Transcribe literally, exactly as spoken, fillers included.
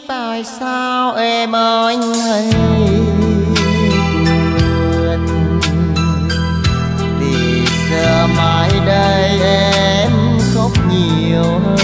tại sao em anh hay buồn, vì giờ mai đây em khóc nhiều hơn.